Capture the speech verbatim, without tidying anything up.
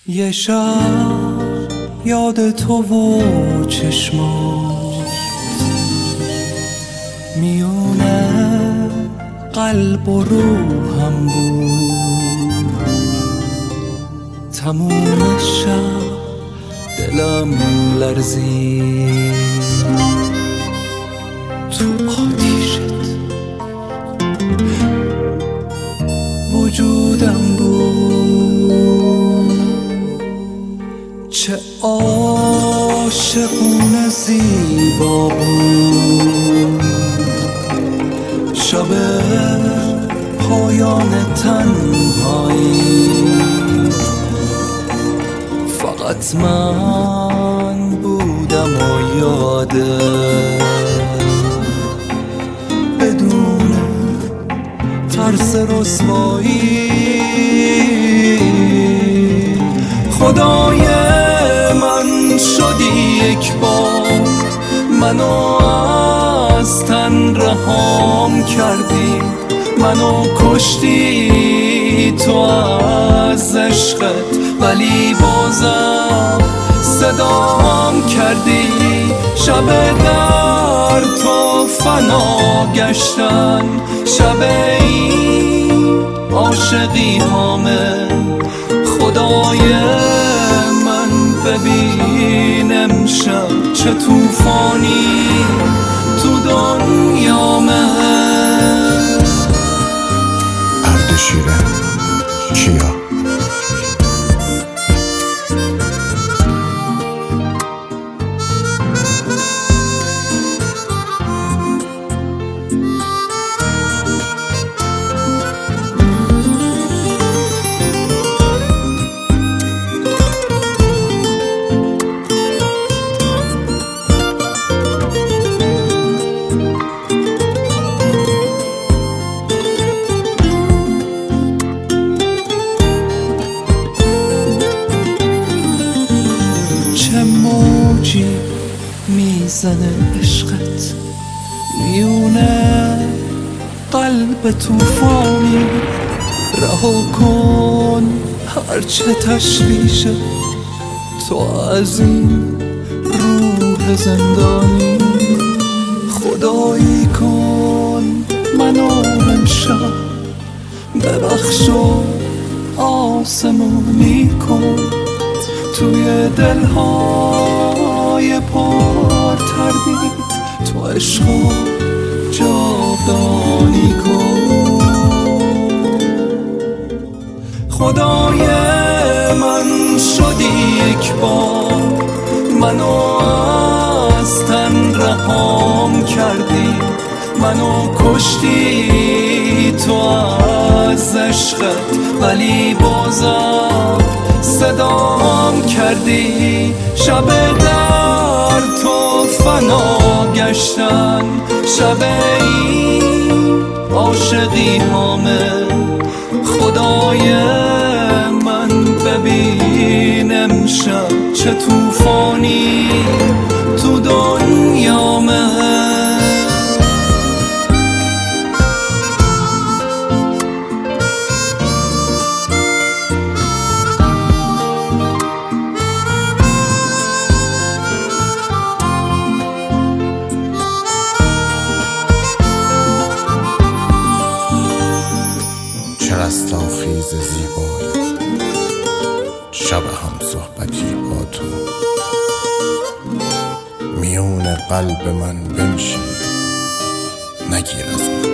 یه شب یاد تو و چشمات میونه قلب و روحم بود. تموم شب دلم لرزید، تو آتیشت وجودم بود. چه عاشقونه زیبا بود شب پایان تنهایی. فقط من بودم و یاده بدون ترس رسوایی. خدای من شدی یک بار، منو از تن رهام کردی، منو کشتی تو از عشقت، ولی بازم صدام کردی. شب در تو فنا گشتن، شب این عاشقی هامه. خدای من ببین امشب چه توفانی تو دنیامه. اردشیر کیا. میزنه عشقت میونه قلب توفانی. رها کن هرچه تشویشه تو از این روح زندانی. خدایی کن منو امشب ببخش و آسمونی کن. توی دلهای پر تردید تو عشقو جاودانی کن. خدای من شدی یک بار، منو از تن رهام کردی، منو کشتی تو از عشقت، ولی بازم صدام کردی. شب در تو فنا گشتن، شب این عاشقی هامه. خدای من ببین امشب چه توفانی تو دنیامه. رستاخیز زیبایی شب هم صحبتی ها تو میون قلب من بنشین، نگیر از من.